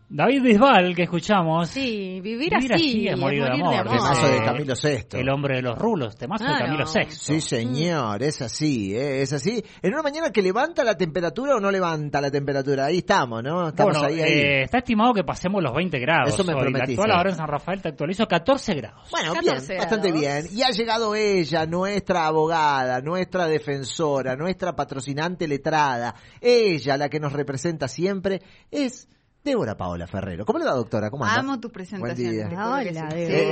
David Bisbal, que escuchamos. Sí, vivir así es morir de amor. Temazo de Camilo VI. El hombre de los rulos, temazo de Camilo VI. Sí, señor, es así, es así. En una mañana que levanta la temperatura o no levanta la temperatura, ahí estamos, ¿no? Estamos ahí. Está estimado que pasemos los 20 grados. Eso me prometiste. La actual ahora en San Rafael te actualizo 14 grados. Bueno, 14 bien, grados. bastante bien. Y ha llegado ella, nuestra abogada, nuestra defensora, nuestra patrocinante letrada. Ella, la que nos representa siempre, es Débora Paola Ferrero. ¿Cómo le va, doctora? ¿Cómo anda? Amo tu presentación. Hola,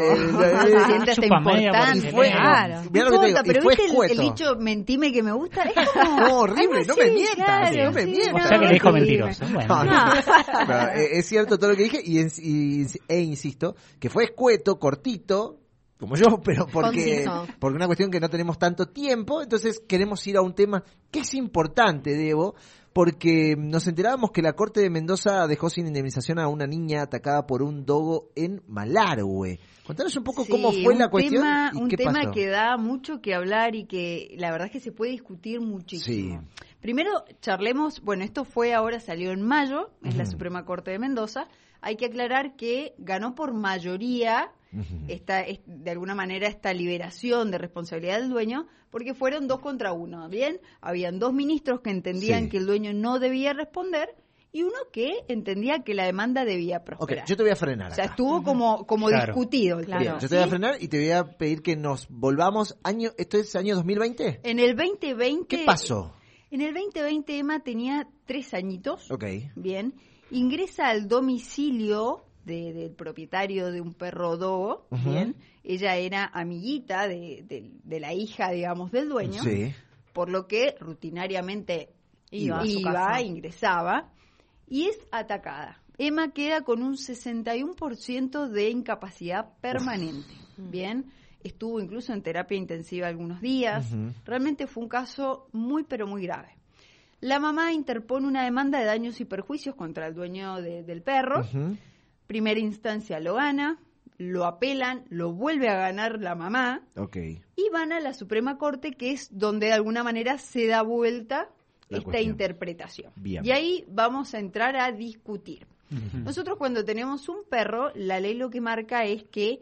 Se siente hasta importante. Claro. Mirá lo que te digo, Pero y fue viste escueto. el dicho mentime que me gusta. Es como No, horrible, algo no me así, mientas, claro, no me sí, mientas. O sea que le dijo horrible. mentiroso. Bueno. No. Pero, es cierto todo lo que dije e insisto que fue escueto, cortito, como yo, pero porque una cuestión que no tenemos tanto tiempo, entonces queremos ir a un tema que es importante, Debo, porque nos enterábamos que la Corte de Mendoza dejó sin indemnización a una niña atacada por un dogo en Malargüe. Contanos un poco cómo fue la cuestión y un qué tema pasó. que da mucho que hablar y que la verdad es que se puede discutir muchísimo. Sí. Primero charlemos, bueno, esto salió en mayo, es la Suprema Corte de Mendoza. Hay que aclarar que ganó por mayoría de alguna manera esta liberación de responsabilidad del dueño, porque fueron 2 contra 1, ¿bien? Habían 2 ministros que entendían que el dueño no debía responder y uno que entendía que la demanda debía prosperar. Ok, yo te voy a frenar. O sea, acá. estuvo como Claro. discutido. Claro. Bien, yo te voy a frenar y te voy a pedir que nos volvamos ¿esto es año 2020? En el 2020... ¿Qué pasó? En el 2020 Emma tenía 3 añitos. Ok. Bien. Ingresa al domicilio del propietario de un perro dogo. Bien. Ella era amiguita de la hija, digamos, del dueño. Sí. Por lo que rutinariamente Iba a su casa. ingresaba y es atacada. Emma queda con un 61% de incapacidad permanente. Bien. Estuvo incluso en terapia intensiva algunos días. Realmente fue un caso muy, pero muy grave. La mamá interpone una demanda de daños y perjuicios contra el dueño del perro. Primera instancia lo gana, lo apelan, lo vuelve a ganar la mamá. Ok. Y van a la Suprema Corte, que es donde de alguna manera se da vuelta La esta cuestión. interpretación. Bien. Y ahí vamos a entrar a discutir. Nosotros cuando tenemos un perro, la ley lo que marca es que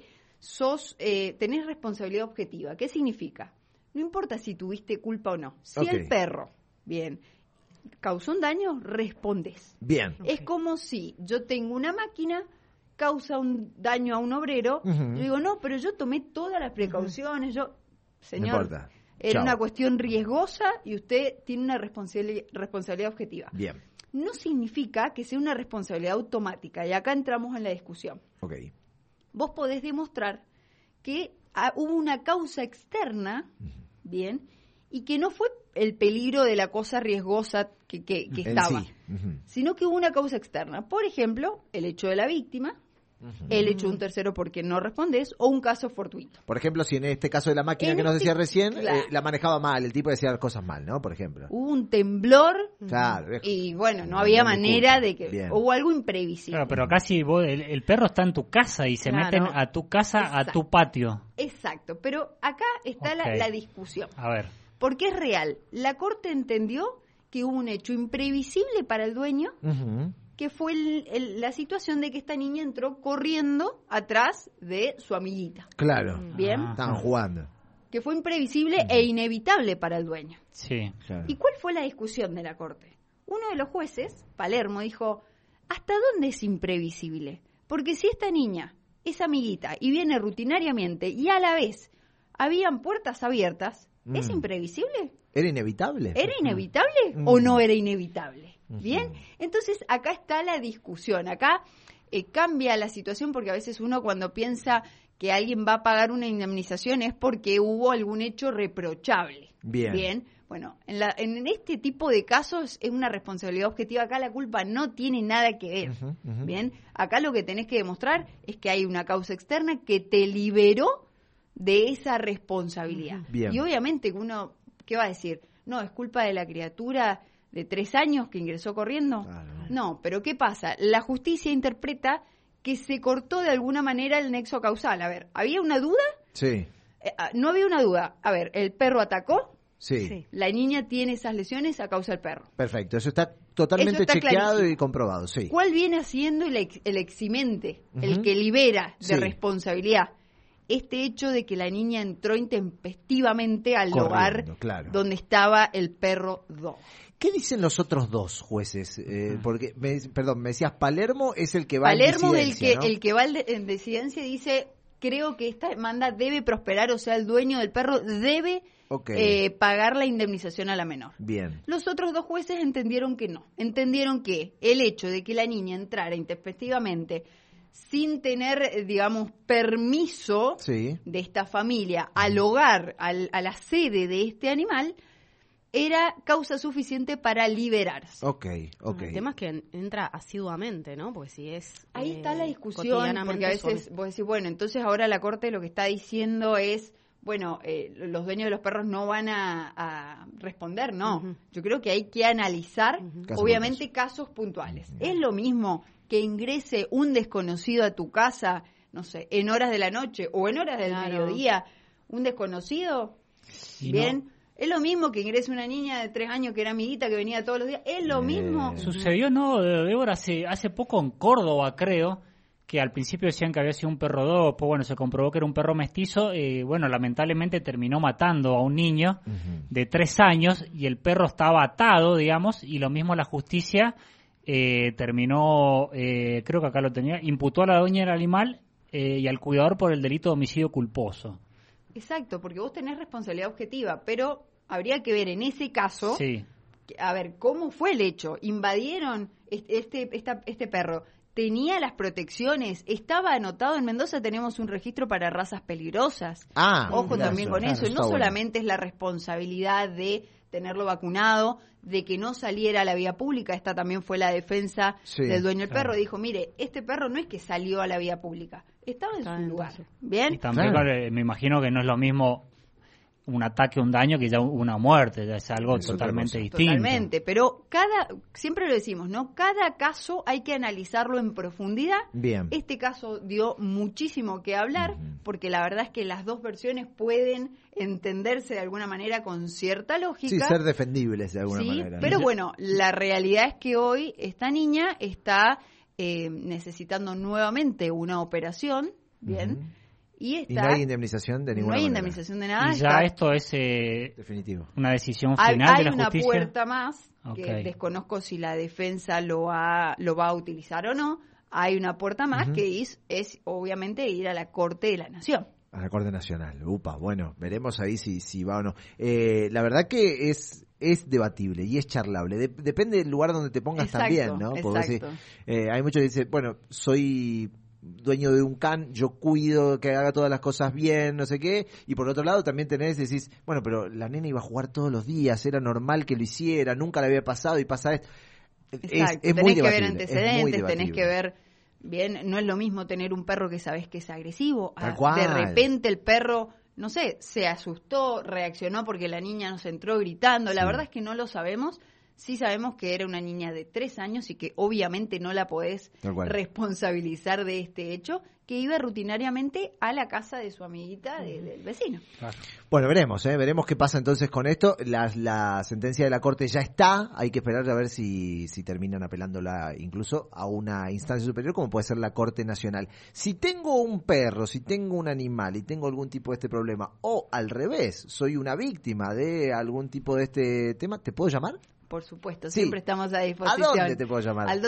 tenés responsabilidad objetiva. ¿Qué significa? No importa si tuviste culpa o no. Si el perro, bien, causó un daño, respondes. Bien. Es como si yo tengo una máquina, causa un daño a un obrero, yo digo, no, pero yo tomé todas las precauciones, señor, No importa. era Chao. una cuestión riesgosa y usted tiene una responsabilidad objetiva. Bien. No significa que sea una responsabilidad automática, y acá entramos en la discusión. Ok. Vos podés demostrar que hubo una causa externa, bien, y que no fue el peligro de la cosa riesgosa que estaba, sí. sino que hubo una causa externa. Por ejemplo, el hecho de la víctima, el hecho de un tercero porque no respondes, o un caso fortuito. Por ejemplo, si en este caso de la máquina que nos decía recién, claro. la manejaba mal, el tipo decía cosas mal, ¿no? Por ejemplo. Hubo un temblor Claro. y bueno, no había manera de que... Bien. Hubo algo imprevisible. Claro, pero casi el perro está en tu casa y se meten a tu casa, a tu patio. Exacto, pero acá está la discusión. A ver. Porque es real. La Corte entendió que hubo un hecho imprevisible para el dueño, que fue la situación de que esta niña entró corriendo atrás de su amiguita. Claro. Bien. Estaban jugando. Que fue imprevisible e inevitable para el dueño. Sí. Claro. ¿Y cuál fue la discusión de la Corte? Uno de los jueces, Palermo, dijo, ¿hasta dónde es imprevisible? Porque si esta niña es amiguita y viene rutinariamente y a la vez habían puertas abiertas, ¿es imprevisible? ¿Era inevitable? ¿Era inevitable o no era inevitable? ¿Bien? Entonces, acá está la discusión. Acá cambia la situación porque a veces uno cuando piensa que alguien va a pagar una indemnización es porque hubo algún hecho reprochable. Bien. Bueno, en este tipo de casos es una responsabilidad objetiva. Acá la culpa no tiene nada que ver. Bien. Acá lo que tenés que demostrar es que hay una causa externa que te liberó de esa responsabilidad. Bien. Y obviamente uno, ¿qué va a decir? No, es culpa de la criatura de 3 años que ingresó corriendo. Claro. No, pero ¿qué pasa? La justicia interpreta que se cortó de alguna manera el nexo causal. A ver, ¿había una duda? Sí. No había una duda. A ver, el perro atacó, Sí. La niña tiene esas lesiones a causa del perro. Perfecto, eso está totalmente chequeado clarísimo. Y comprobado, sí. ¿Cuál viene haciendo el eximente, el que libera de responsabilidad? Este hecho de que la niña entró intempestivamente al lugar donde estaba el perro Dog. ¿Qué dicen los otros dos jueces? Porque, me decías, Palermo es el que va Palermo en disidencia, es el que va en disidencia y dice, creo que esta demanda debe prosperar, o sea, el dueño del perro debe pagar la indemnización a la menor. Bien. Los otros dos jueces entendieron que no. Entendieron que el hecho de que la niña entrara intempestivamente sin tener, digamos, permiso de esta familia al hogar, a la sede de este animal, era causa suficiente para liberarse. El tema es que entra asiduamente, ¿no? Porque si es... Ahí está la discusión, porque a veces vos decís, bueno, entonces ahora la Corte lo que está diciendo es, bueno, los dueños de los perros no van a responder, no. Yo creo que hay que analizar, obviamente, casos puntuales. Es lo mismo que ingrese un desconocido a tu casa, no sé, en horas de la noche o en horas del mediodía, un desconocido, bien... Es lo mismo que ingrese una niña de 3 años que era amiguita, que venía todos los días. Es lo mismo. Sucedió, ¿no, Débora? Hace poco en Córdoba, creo, que al principio decían que había sido un perro dog, después, bueno, se comprobó que era un perro mestizo. Bueno, lamentablemente terminó matando a un niño de 3 años y el perro estaba atado, digamos, y lo mismo la justicia terminó, creo que acá lo tenía, imputó a la dueña del animal y al cuidador por el delito de homicidio culposo. Exacto, porque vos tenés responsabilidad objetiva, pero habría que ver en ese caso, a ver, ¿cómo fue el hecho? ¿Invadieron este perro? ¿Tenía las protecciones? ¿Estaba anotado? En Mendoza tenemos un registro para razas peligrosas. Ojo también con eso. No solamente es la responsabilidad de tenerlo vacunado, de que no saliera a la vía pública. Esta también fue la defensa del dueño del perro. Dijo, mire, este perro no es que salió a la vía pública, estaba en su lugar. ¿Bien? Y también me imagino que no es lo mismo un ataque, un daño, que ya una muerte, ya es algo totalmente distinto. Totalmente, pero siempre lo decimos, ¿no? Cada caso hay que analizarlo en profundidad. Bien. Este caso dio muchísimo que hablar, porque la verdad es que las dos versiones pueden entenderse de alguna manera con cierta lógica. Sí, ser defendibles de alguna manera. Pero bueno, la realidad es que hoy esta niña está necesitando nuevamente una operación, ¿bien? Y no hay indemnización de ninguna manera. No hay indemnización de nada. Y ya esto es definitivo. Una decisión final de la justicia. Hay una puerta más, que desconozco si la defensa lo va a utilizar o no. Hay una puerta más que es obviamente ir a la Corte de la Nación. A la Corte Nacional. Bueno, veremos ahí si va o no. La verdad que es debatible y es charlable. Depende del lugar donde te pongas también, ¿no? Porque hay muchos que dicen, bueno, soy dueño de un can, yo cuido que haga todas las cosas bien, no sé qué, y por otro lado también decís, bueno, pero la nena iba a jugar todos los días, era normal que lo hiciera, nunca le había pasado y pasa esto. Es muy debatible. Tenés que ver antecedentes, tenés que ver, bien, no es lo mismo tener un perro que sabés que es agresivo, de repente el perro, no sé, se asustó, reaccionó porque la niña nos entró gritando, la verdad es que no lo sabemos. Sí sabemos que era una niña de 3 años y que obviamente no la podés responsabilizar de este hecho, que iba rutinariamente a la casa de su amiguita del vecino. Claro. Bueno, veremos qué pasa entonces con esto. La sentencia de la Corte ya está, hay que esperar a ver si terminan apelándola incluso a una instancia superior como puede ser la Corte Nacional. Si tengo un perro, si tengo un animal y tengo algún tipo de este problema, o al revés, soy una víctima de algún tipo de este tema, ¿te puedo llamar? Por supuesto, siempre estamos a disposición. ¿A dónde te puedo llamar? Al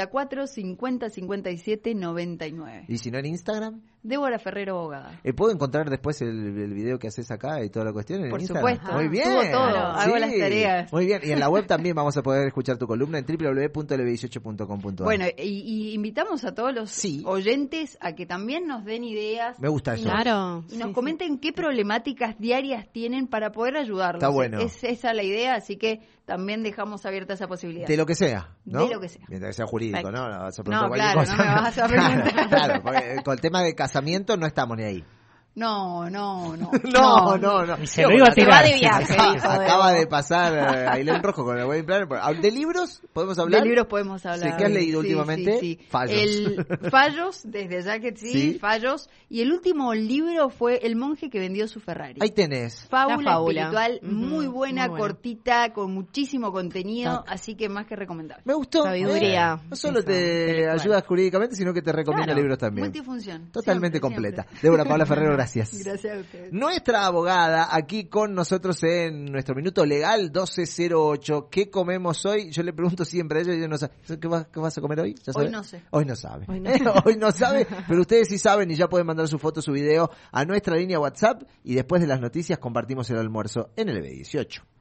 264-50-57-99. ¿Y si no en Instagram? Débora Ferrero Abogada. ¿Puedo encontrar después el video que haces acá y toda la cuestión en Instagram? Por supuesto. Muy bien. Subo todo, hago las tareas. Muy bien, y en la web también vamos a poder escuchar tu columna en www.lb18.com.ar. Bueno, y invitamos a todos los oyentes a que también nos den ideas. Me gusta eso. Claro. Y nos comenten qué problemáticas diarias tienen para poder ayudarlos. Está bueno. Es esa la idea, así que también dejamos abierta esa posibilidad. De lo que sea, ¿no? De lo que sea. Mientras que sea jurídico, ¿no? No, claro, no me vas a preguntar. Claro, porque con el tema de casamiento no estamos ni ahí. No. No. Y se lo iba a tirar. Se va de viaje, Acaba de pasar Ailén Rojo con el Wedding Planner. ¿De libros podemos hablar? De libros podemos hablar. Sí, ¿qué has leído últimamente? Sí. Fallos. Fallos, desde Jacket, sí, Fallos. Y el último libro fue El monje que vendió su Ferrari. Ahí tenés. Fábula espiritual, muy buena, cortita, con muchísimo contenido, así que más que recomendable. Me gustó. Sabiduría. No solo te ayuda jurídicamente, sino que te recomienda libros también. Multifunción. Totalmente siempre, completa. Siempre. Débora Paola Ferrero, gracias. Gracias a ustedes. Nuestra abogada aquí con nosotros en nuestro minuto legal 1208. ¿Qué comemos hoy? Yo le pregunto siempre a ella y ella no sabe. ¿Qué vas a comer hoy? ¿Ya hoy no sé. Hoy no sabe. Hoy no sabe, pero ustedes sí saben y ya pueden mandar su foto, su video a nuestra línea WhatsApp y después de las noticias compartimos el almuerzo en el B18.